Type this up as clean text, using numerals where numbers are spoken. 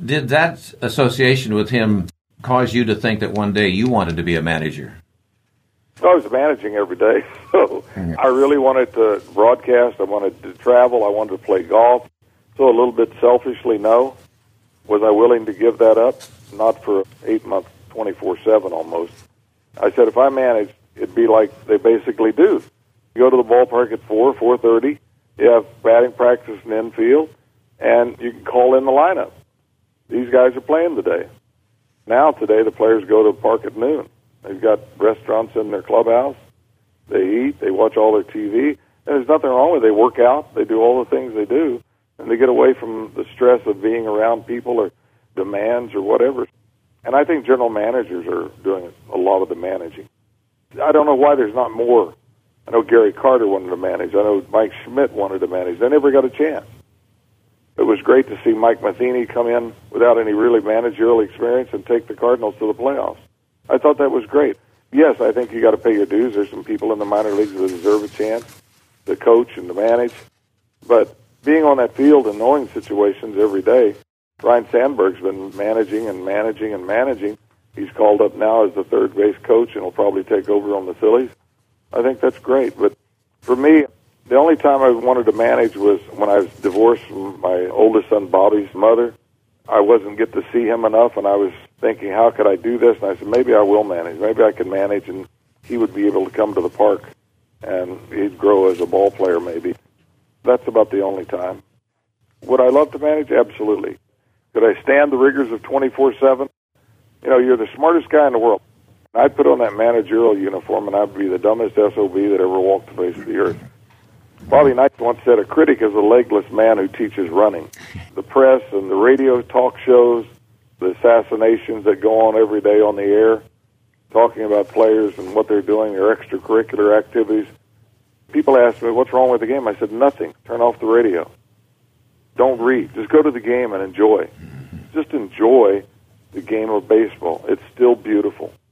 Did that association with him cause you to think that one day you wanted to be a manager? I was managing every day, so I really wanted to broadcast. I wanted to travel. I wanted to play golf. So a little bit selfishly, no. Was I willing to give that up? Not for 8 months, 24/7 almost. I said if I managed, it'd be like they basically do. You go to the ballpark at 4:30. You have batting practice in the infield, and you can call in the lineup. These guys are playing today. Now, today, the players go to the park at noon. They've got restaurants in their clubhouse. They eat. They watch all their TV. And there's nothing wrong with it. They work out. They do all the things they do. And they get away from the stress of being around people or demands or whatever. And I think general managers are doing a lot of the managing. I don't know why there's not more. I know Gary Carter wanted to manage. I know Mike Schmidt wanted to manage. They never got a chance. It was great to see Mike Matheny come in without any really managerial experience and take the Cardinals to the playoffs. I thought that was great. Yes, I think you got to pay your dues. There's some people in the minor leagues that deserve a chance to coach and to manage. But being on that field and knowing situations every day, Ryan Sandberg's been managing and managing and managing. He's called up now as the third base coach and will probably take over on the Phillies. I think that's great. But for me, the only time I wanted to manage was when I was divorced from my oldest son Bobby's mother. I wasn't get to see him enough, and I was thinking, how could I do this? And I said, maybe I will manage. Maybe I can manage, and he would be able to come to the park, and he'd grow as a ball player maybe. That's about the only time. Would I love to manage? Absolutely. Could I stand the rigors of 24/7? You know, you're the smartest guy in the world. I'd put on that managerial uniform, and I'd be the dumbest SOB that ever walked the face of the earth. Bobby Knight once said, a critic is a legless man who teaches running. The press and the radio talk shows, the assassinations that go on every day on the air, talking about players and what they're doing, their extracurricular activities. People ask me, what's wrong with the game? I said, nothing. Turn off the radio. Don't read. Just go to the game and enjoy. Just enjoy the game of baseball. It's still beautiful.